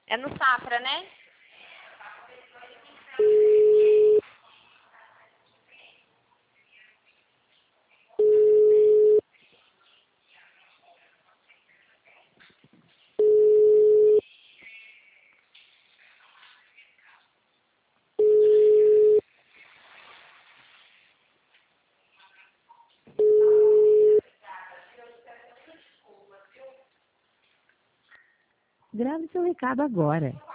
É no Safra, né? Grave seu recado agora.